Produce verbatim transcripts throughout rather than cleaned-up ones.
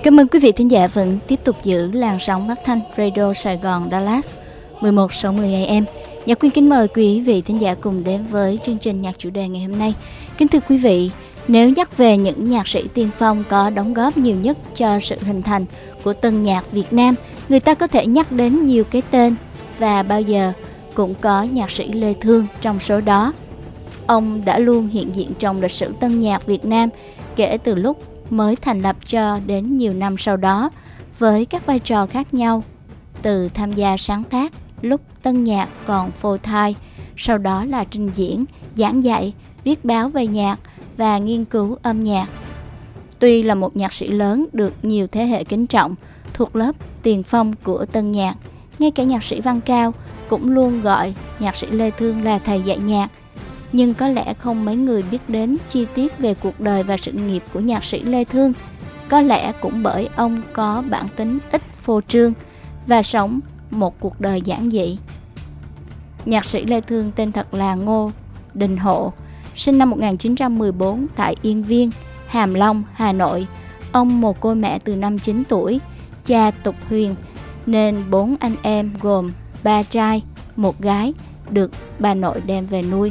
Cảm ơn quý vị thính giả vẫn tiếp tục giữ làn sóng phát thanh Radio Sài Gòn Dallas mười một sáu mươi A M. Nhạc Quyên kính mời quý vị thính giả cùng đến với chương trình nhạc chủ đề ngày hôm nay. Kính thưa quý vị, nếu nhắc về những nhạc sĩ tiên phong có đóng góp nhiều nhất cho sự hình thành của tân nhạc Việt Nam, người ta có thể nhắc đến nhiều cái tên và bao giờ cũng có nhạc sĩ Lê Thương trong số đó. Ông đã luôn hiện diện trong lịch sử tân nhạc Việt Nam kể từ lúc mới thành lập cho đến nhiều năm sau đó, với các vai trò khác nhau, từ tham gia sáng tác lúc tân nhạc còn phôi thai, sau đó là trình diễn, giảng dạy, viết báo về nhạc và nghiên cứu âm nhạc. Tuy là một nhạc sĩ lớn được nhiều thế hệ kính trọng, thuộc lớp tiền phong của tân nhạc, ngay cả nhạc sĩ Văn Cao cũng luôn gọi nhạc sĩ Lê Thương là thầy dạy nhạc. Nhưng có lẽ không mấy người biết đến chi tiết về cuộc đời và sự nghiệp của nhạc sĩ Lê Thương. Có lẽ cũng bởi ông có bản tính ít phô trương và sống một cuộc đời giản dị. Nhạc sĩ Lê Thương tên thật là Ngô Đình Hộ, sinh năm một nghìn chín trăm mười bốn tại Yên Viên, Hàm Long, Hà Nội. Ông mồ côi mẹ từ năm chín tuổi, cha tục huyền nên bốn anh em gồm ba trai, một gái được bà nội đem về nuôi.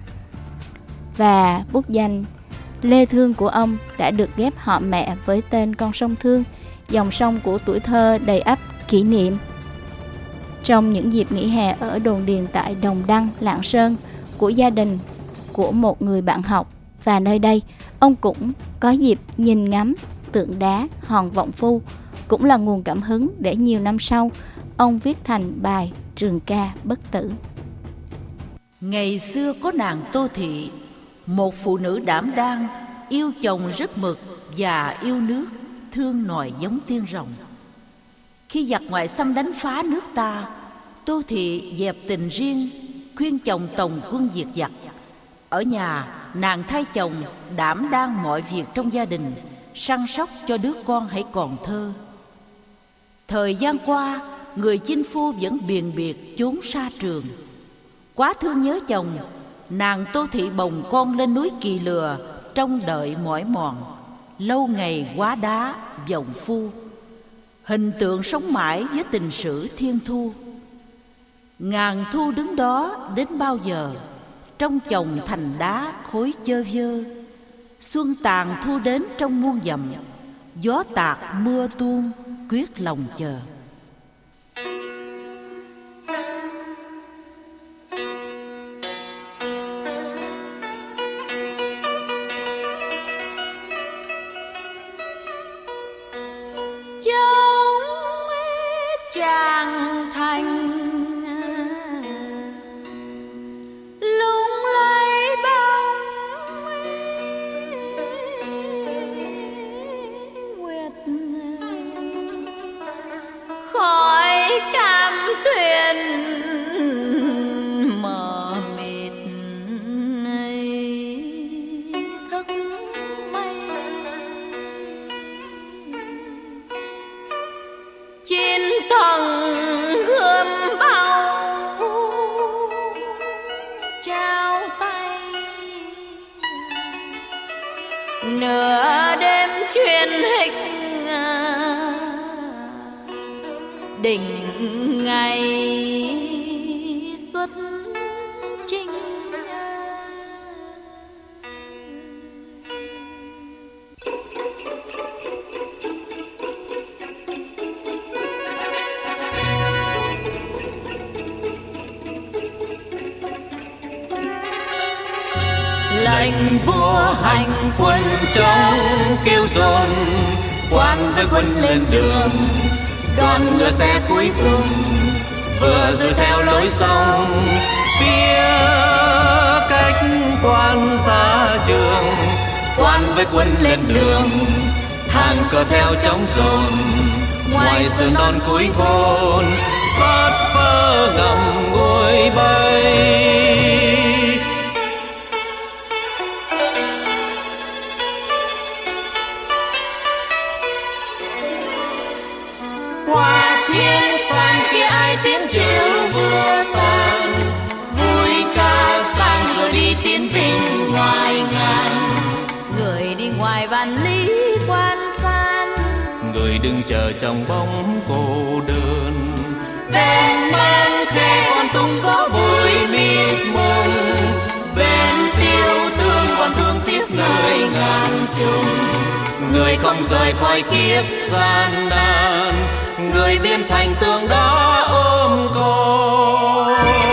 Và bút danh Lê Thương của ông đã được ghép họ mẹ với tên con sông Thương, dòng sông của tuổi thơ đầy ắp kỷ niệm. Trong những dịp nghỉ hè ở đồn điền tại Đồng Đăng, Lạng Sơn của gia đình của một người bạn học, và nơi đây ông cũng có dịp nhìn ngắm tượng đá Hòn Vọng Phu, cũng là nguồn cảm hứng để nhiều năm sau ông viết thành bài Trường ca bất tử. Ngày xưa có nàng Tô Thị, một phụ nữ đảm đang, yêu chồng rất mực và yêu nước, thương nòi giống tiên rồng. Khi giặc ngoại xâm đánh phá nước ta, Tô Thị dẹp tình riêng, khuyên chồng tòng quân diệt giặc. Ở nhà, nàng thay chồng đảm đang mọi việc trong gia đình, săn sóc cho đứa con hãy còn thơ. Thời gian qua, người chinh phu vẫn biền biệt chốn xa trường. Quá thương nhớ chồng, nàng Tô Thị bồng con lên núi Kỳ Lừa, trông đợi mỏi mòn, lâu ngày quá đá vọng phu. Hình tượng sống mãi với tình sử thiên thu. Ngàn thu đứng đó đến bao giờ, trong chồng thành đá khối chơ vơ. Xuân tàn thu đến trong muôn dặm, gió tạt mưa tuôn quyết lòng chờ. Nửa đêm truyền hịch đỉnh ngày xuất chinh. Lệnh vua hành quân trong kêu dồn, quan với quân lên đường, đoàn ngựa xe cuối cùng vừa dựa theo lối sông phía cách quan xa trường. Quan với quân lên đường, hàng cờ theo trống dồn, ngoài sườn non cuối thôn phất phơ ngầm ngôi bay. Qua thiên sang kia ai tiến chiều vừa toàn, vui ca sang rồi đi tiến binh ngoài ngàn. Người đi ngoài vạn lý quan san, người người đừng chờ trong bóng cô đơn. Đèn mang khe còn tung gió vui mịt mùng, bên tiêu tương còn thương tiếc nơi ngàn trùng. Người không rời khỏi kiếp gian nan, người biên thành tường đá ôm con.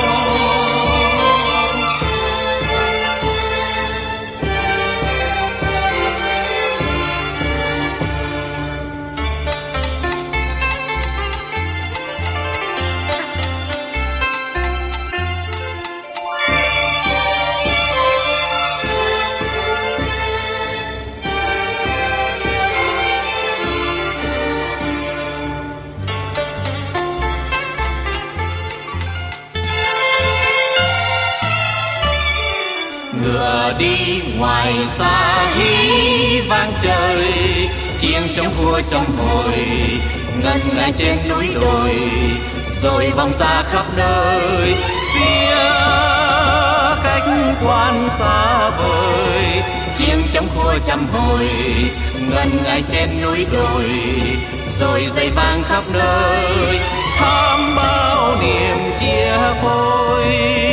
Ngựa đi ngoài xa hí vang trời, chim trong khua trong hồi ngân nga trên núi đồi, rồi vòng xa khắp nơi phía cách quan xa vời. Chiêng trong khua trăm hồi ngân nga trên núi đồi, rồi dây vang khắp nơi thắm bao niềm chia phôi.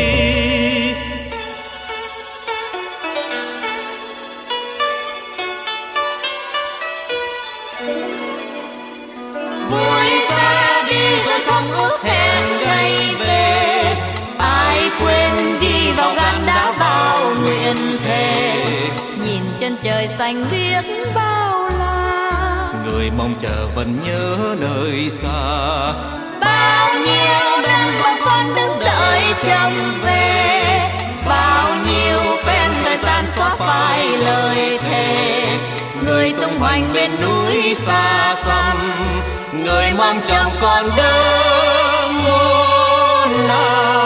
vui xa đi rồi không ước hẹn ngày về, ai quên ghi vào gan đã bao nguyện thề, nhìn chân trời xanh biết bao la. Người mong chờ vẫn nhớ nơi xa, Bao nhiêu năm bâng khuâng đứng đợi chồng về, bao nhiêu phen thời gian xóa phai lời thề. Người tung hoành bên núi xa xăm, người mong chồng còn đỡ ngôn nào.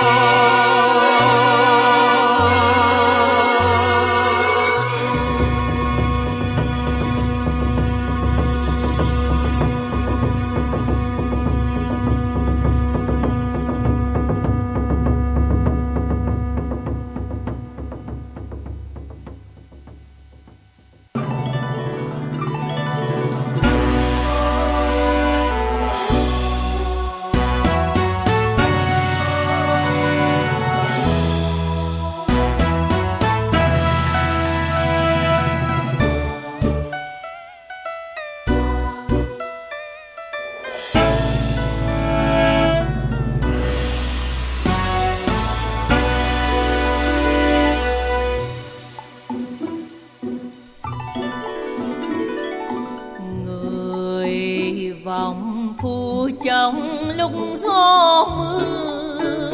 Vòng phu trong lúc gió mưa,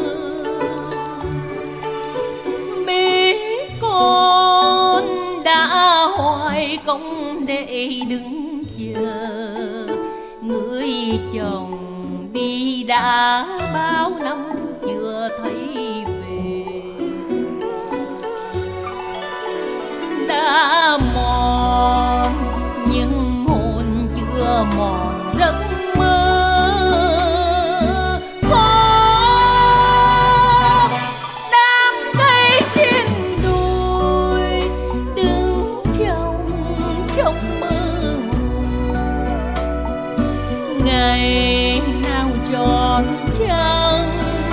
biết con đã hoài công để đứng chờ. Người chồng đi đã bao năm chưa thấy về, đã mòn nhưng hồn chưa mòn giấc mơ. Có đám cây trên đồi đứng trong trong mơ, ngày nào tròn trăng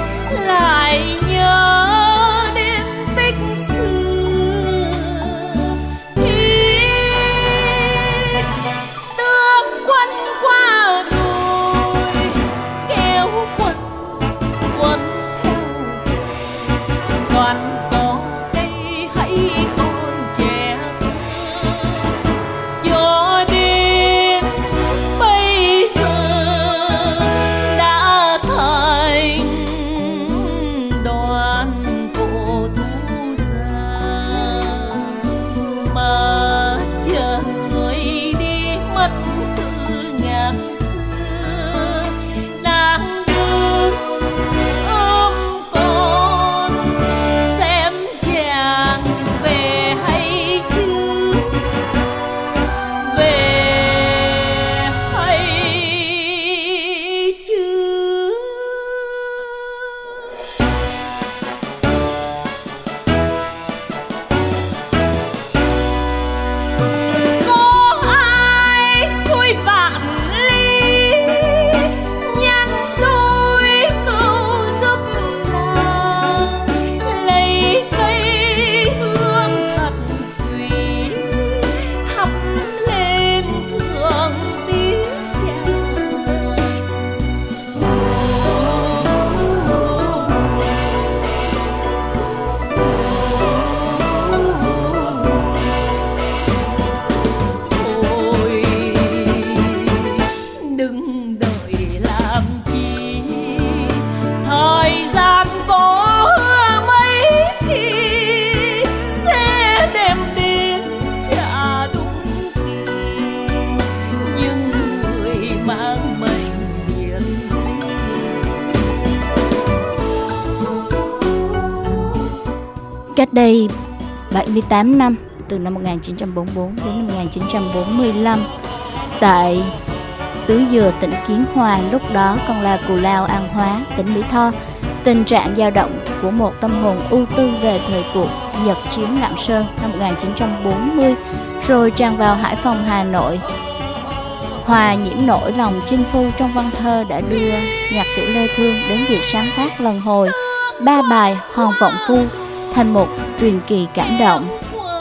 đây bảy mươi tám năm, từ năm một nghìn chín trăm bốn mươi tư đến năm một nghìn chín trăm bốn mươi lăm, tại xứ Dừa, tỉnh Kiến Hòa, lúc đó còn là Cù Lao, An Hóa, tỉnh Mỹ Tho, tình trạng dao động của một tâm hồn ưu tư về thời cuộc Nhật chiếm Lạng Sơn năm một nghìn chín trăm bốn mươi, rồi tràn vào Hải Phòng, Hà Nội. Hòa nhiễm nỗi lòng chinh phu trong văn thơ đã đưa nhạc sĩ Lê Thương đến việc sáng tác lần hồi ba bài Hòn Vọng Phu thành một truyền kỳ cảm động.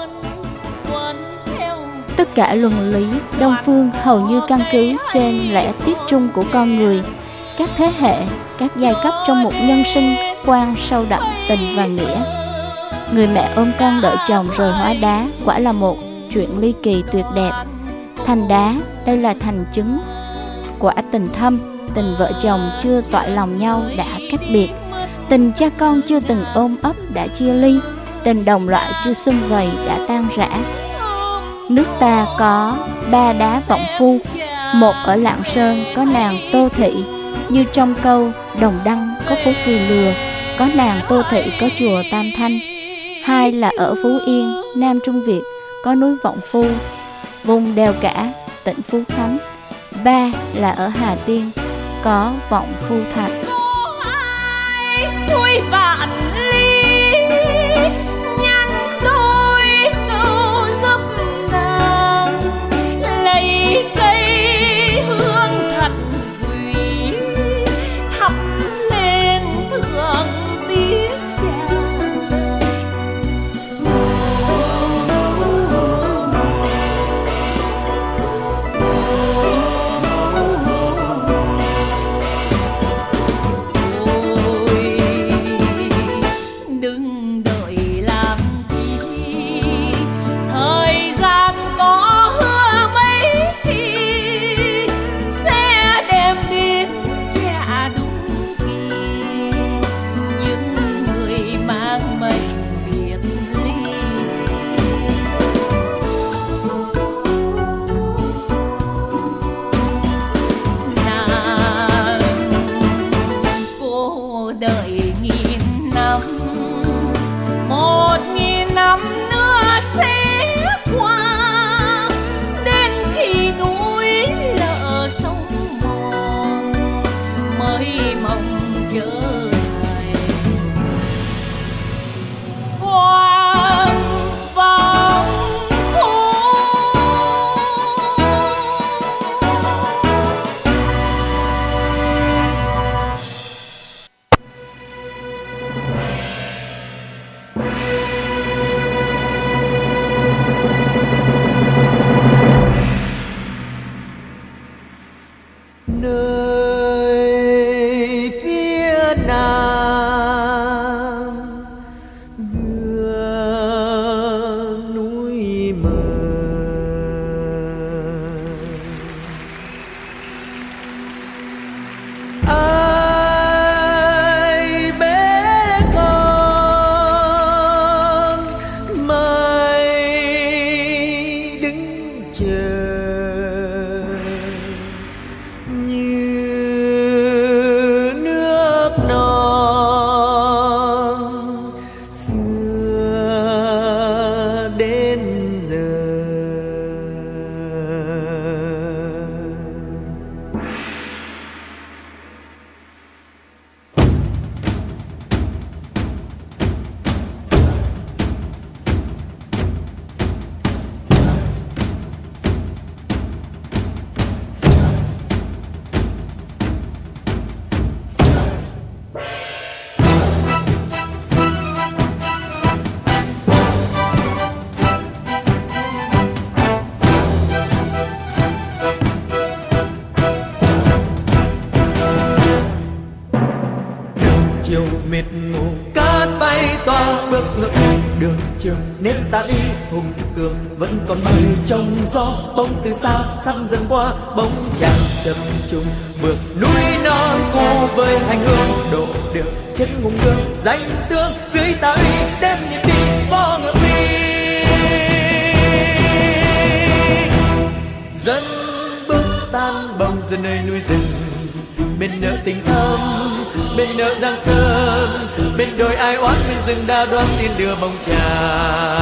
Tất cả luân lý Đông phương hầu như căn cứ trên lẽ tiết trung của con người, các thế hệ, các giai cấp trong một nhân sinh quan sâu đậm tình và nghĩa. Người mẹ ôm con đợi chồng rồi hóa đá quả là một chuyện ly kỳ tuyệt đẹp. Thành đá, đây là thành chứng quả tình thâm, tình vợ chồng chưa toại lòng nhau đã cách biệt, tình cha con chưa từng ôm ấp đã chia ly, tình đồng loại chưa sum vầy đã tan rã. Nước ta có ba đá vọng phu, một ở Lạng Sơn có nàng Tô Thị, như trong câu Đồng Đăng có phố Kỳ Lừa, có nàng Tô Thị có chùa Tam Thanh. Hai là ở Phú Yên, Nam Trung Việt, có núi Vọng Phu, vùng đèo Cả, tỉnh Phú Khánh. Ba là ở Hà Tiên, có Vọng Phu Thạch. Suối vạn ly nhăn đôi câu giúp nàng, lấy cây hương thật quý thắp lên thượng tiếc chàng. Đừng đợi làm chi, thời gian có hứa mấy khi sẽ đem đến trả đúng kỳ những người mang mệnh biệt ly. Nàng cô đợi nghìn năm, một nghìn năm nữa sẽ qua, đến khi núi lở sông mòn mới mong trở lại hoàng vọng phu. Nơi phía nam giữa núi mờ, ai bé con mãi đứng chờ như nước non xưa đến giờ. Chiều mệt ngủ cát bay toa bước ngược đường trường nếp ta đi hùng cường vẫn còn mây trong gió. Bóng từ xa sắp dần qua bóng chàng chập trùng bước núi non cô với hành hương đổ được trên ngùng đường danh tướng dưới ta uy đem nhịp đi vó ngược đi. Dân bước tan bồng dần nơi núi rừng bên bên nợ tình thâm, bên nợ giang sơn, bên đồi ai oán bên rừng đa đoan tiên đưa bóng trà.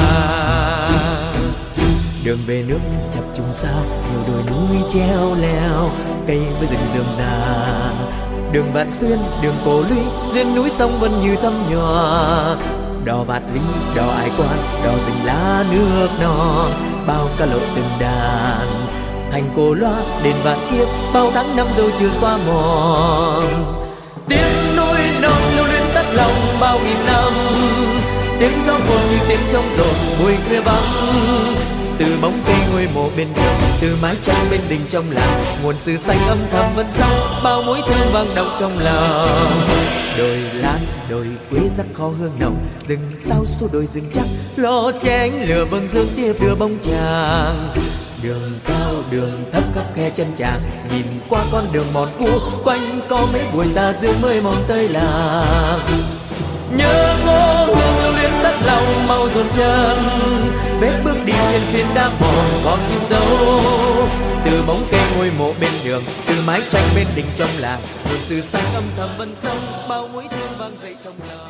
Đường về nước chập trùng xa, nhiều đồi núi treo leo, cây với rừng rườm rà. Đường Vạn Xuyên, đường Cổ Lũy, duyên núi sông vẫn như thăm nhòa. Đò Vạt Lý, đò Ái Quan, đò rừng lá nước non, bao ca lộ từng đàn. Thành Cổ Loa, đền vạn kiếp, bao tháng năm dâu chưa xóa mòn. Tiếng núi non lưu luyến tắt lòng bao nghìn năm, tiếng gió buồn như tiếng trong rộn mùi khuya vắng. Từ bóng cây ngôi mộ bên đường, từ mái tranh bên đình trong làng, nguồn sử xanh âm thầm vẫn sống, bao mối thương vang động trong lòng. Đồi lan, đồi quế rắc kho hương nồng, rừng sao số đồi rừng chắc, lo chén lửa vầng dương tiếp đưa bóng chàng. Đường cao đường thấp khắp khe chân chàng, nhìn qua con đường mòn cũ, quanh có mấy buổi ta giữa mây mòn tơi làng. Nhớ ngô hương lưu luyến tắt lòng mau dồn chân, vết bước đi trên phiến đá mòn còn in dấu. Từ bóng cây ngôi mộ bên đường, từ mái tranh bên đình trong làng, một sự xanh âm thầm vẫn sống, bao mối thương vang dậy trong lòng.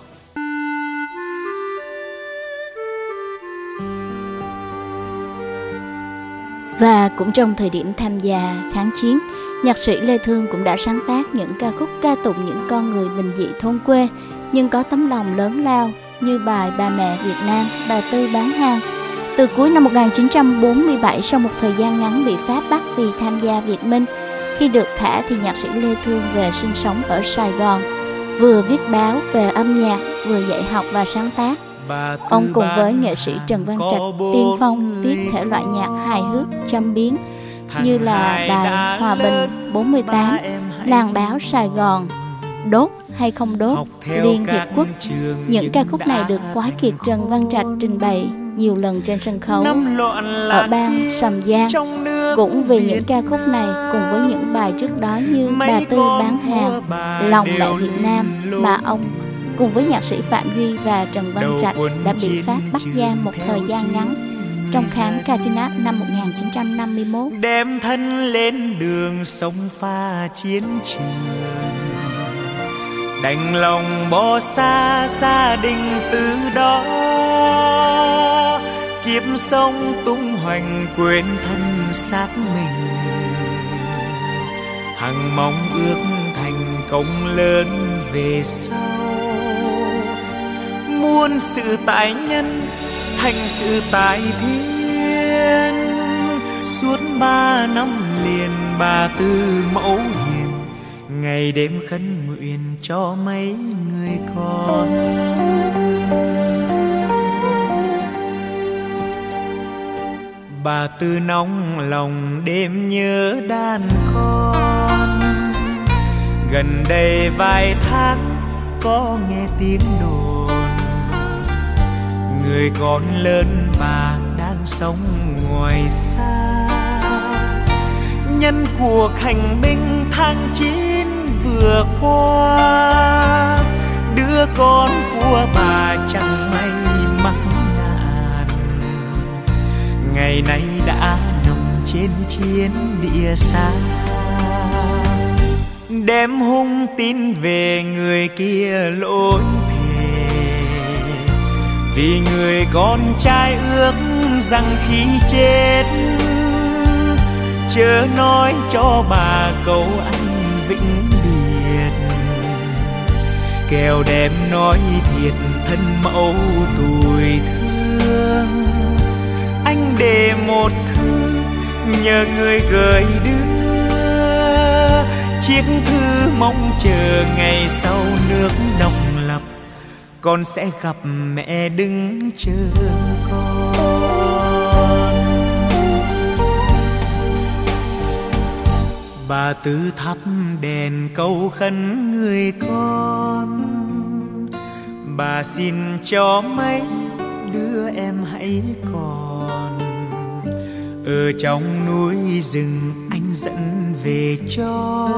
Và cũng trong thời điểm tham gia kháng chiến, nhạc sĩ Lê Thương cũng đã sáng tác những ca khúc ca tụng những con người bình dị thôn quê nhưng có tấm lòng lớn lao, như bài Bà Mẹ Việt Nam, Bà Tư bán hàng. Từ cuối năm một nghìn chín trăm bốn mươi bảy, sau một thời gian ngắn bị Pháp bắt vì tham gia Việt Minh, khi được thả thì nhạc sĩ Lê Thương về sinh sống ở Sài Gòn, vừa viết báo về âm nhạc, vừa dạy học và sáng tác. Ông cùng với nghệ sĩ Trần Văn Trạch tiên phong viết thể loại nhạc hài hước, châm biếm như là bài Hòa Bình bốn mươi tám, Làng Báo Sài Gòn, Đốt hay không đốt, Liên Hiệp Quốc. Những ca khúc này được quái kiệt Trần Văn Trạch trình bày nhiều lần trên sân khấu ở bang Sầm Giang. Cũng vì những ca khúc này cùng với những bài trước đó như Bà Tư bán hàng, Lòng Mẹ Việt Nam mà ông cùng với nhạc sĩ Phạm Duy và Trần Văn Trạch đã bị Pháp bắt giam một thời gian ngắn trong kháng Catinat năm một nghìn chín trăm năm mươi mốt. Đem thân lên đường sông pha chiến trường, đành lòng bỏ xa gia đình từ đó. Kiếp sống tung hoành quên thân xác mình, hằng mong ước thành công lớn về sau. Muôn sự tại nhân thành sự tại thiên, suốt ba năm liền Bà Tư mẫu hiền, ngày đêm khấn nguyện cho mấy người con. Bà Tư nóng lòng đêm nhớ đàn con, gần đây vài tháng có nghe tiếng đồn người con lớn bà đang sống ngoài xa. Nhân cuộc hành binh tháng chín vừa qua, đứa con của bà chẳng may mắc nạn, ngày nay đã nằm trên chiến địa xa. Đem hung tin về người kia lỗi thề, vì người con trai ước rằng khi chết chớ nói cho bà câu anh vĩnh biệt, kẻo đem nói thiệt thân mẫu tuổi thương. Anh để một thư nhờ người gửi đưa, chiếc thư mong chờ ngày sau nước độc lập con sẽ gặp mẹ đứng chờ con. Bà Tư thắp đèn câu khấn người con, bà xin cho mấy đứa em hãy còn ở trong núi rừng anh dẫn về cho.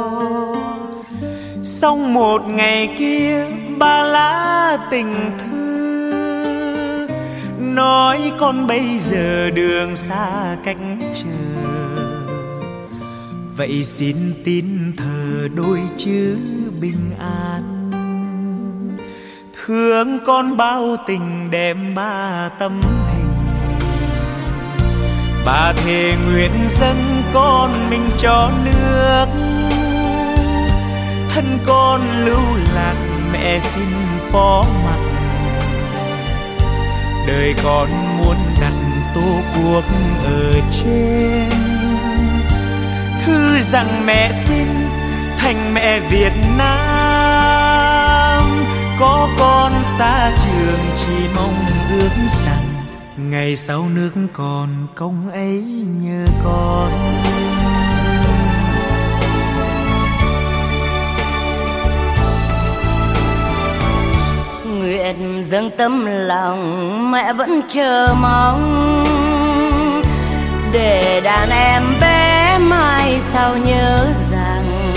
Xong một ngày kia ba lá tình thư nói con bây giờ đường xa cách chờ, vậy xin tín thờ đôi chữ bình an. Thương con bao tình đem ba tấm hình, ba thề nguyện dâng con mình cho nước. Thân con lưu lạc mẹ xin phó mặc, đời con muốn đặt tổ quốc ở trên. Thư rằng mẹ xin thành mẹ Việt Nam, có con xa trường chỉ mong ước rằng ngày sau nước còn công ấy nhớ con. Nguyện dâng tấm lòng mẹ vẫn chờ mong, để đàn em bé mai sau nhớ rằng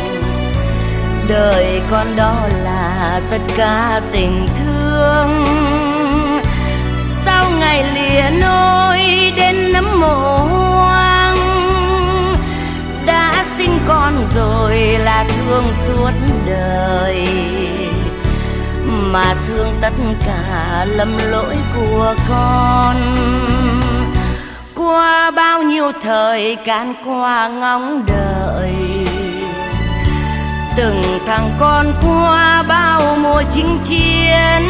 đời con đó là tất cả tình thương. Sau ngày lìa nôi đến nấm mồ hoang, đã sinh con rồi là thương suốt đời, mà thương tất cả lầm lỗi của con. Qua bao nhiêu thời can qua ngóng đợi, từng thằng con qua bao mùa chinh chiến.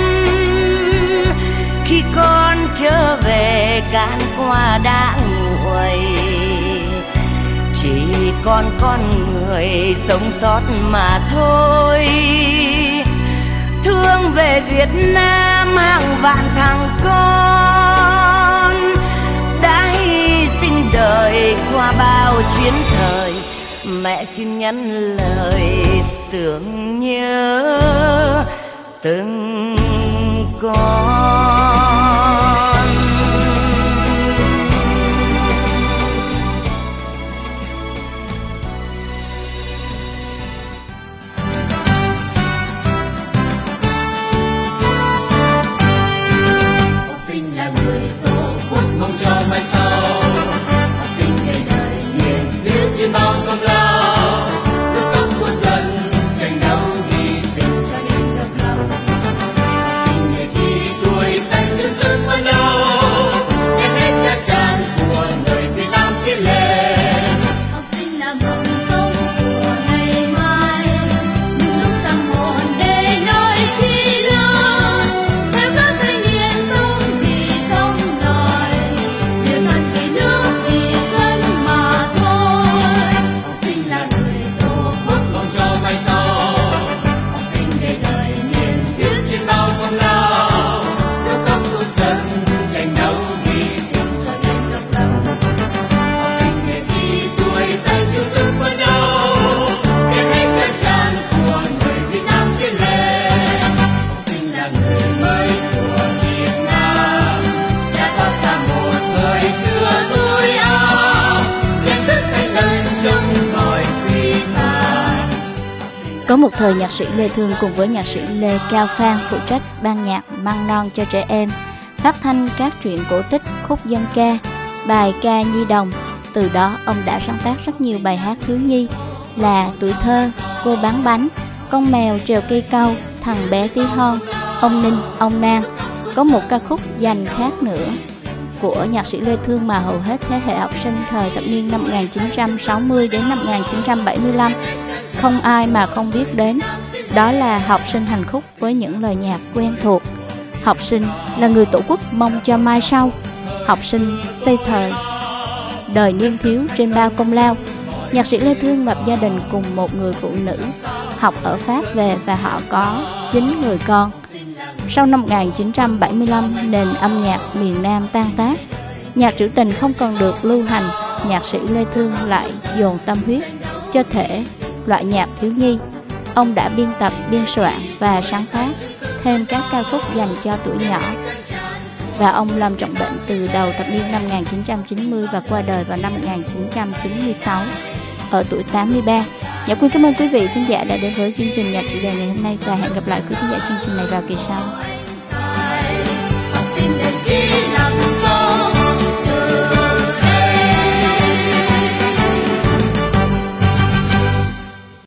Khi con trở về can qua đã nguội, chỉ còn con người sống sót mà thôi. Thương về Việt Nam hàng vạn thằng con đã hy sinh đời qua bao chiến thời. Mẹ xin nhắn lời tưởng nhớ từng con. Mong cho mai sau học sinh ngày đời hiền hiếu trên bao công lao, nước công quân dân tranh đấu hy sinh cho nên độc lập. Học sinh ngày chi tuổi xanh chân sức phấn đấu, đem hết cả tràn của người Việt Nam tiến lên. Học sinh là mầm sống của ngày mai, những lúc tâm hồn để nói chi lớn, theo các thanh niên sống vì không đòi. Có một thời nhạc sĩ Lê Thương cùng với nhạc sĩ Lê Cao Phan phụ trách ban nhạc Măng Non cho trẻ em, phát thanh các truyện cổ tích, khúc dân ca, bài ca nhi đồng. Từ đó ông đã sáng tác rất nhiều bài hát thiếu nhi là Tuổi Thơ, Cô Bán Bánh, Con Mèo Trèo Cây Cau, Thằng Bé Tí Hon, Ông Ninh, Ông Nam. Có một ca khúc dành khác nữa của nhạc sĩ Lê Thương mà hầu hết thế hệ học sinh thời thập niên năm một nghìn chín trăm sáu mươi đến năm một nghìn chín trăm bảy mươi lăm không ai mà không biết đến. Đó là Học Sinh Hành Khúc với những lời nhạc quen thuộc. Học sinh là người Tổ quốc mong cho mai sau. Học sinh xây thời đời niên thiếu trên bao công lao. Nhạc sĩ Lê Thương lập gia đình cùng một người phụ nữ, học ở Pháp về và họ có chín người con. Sau năm một nghìn chín trăm bảy mươi lăm, nền âm nhạc miền Nam tan tác, nhạc trữ tình không còn được lưu hành. Nhạc sĩ Lê Thương lại dồn tâm huyết cho thể loại nhạc thiếu nhi. Ông đã biên tập, biên soạn và sáng tác thêm các ca khúc dành cho tuổi nhỏ. Và ông lâm trọng bệnh từ đầu thập niên năm một nghìn chín trăm chín mươi và qua đời vào năm một nghìn chín trăm chín mươi sáu ở tuổi tám mươi ba. Nhạc Quyên cảm ơn quý vị thính giả đã đến với chương trình nhạc chủ đề ngày hôm nay và hẹn gặp lại quý thính giả chương trình này vào kỳ sau.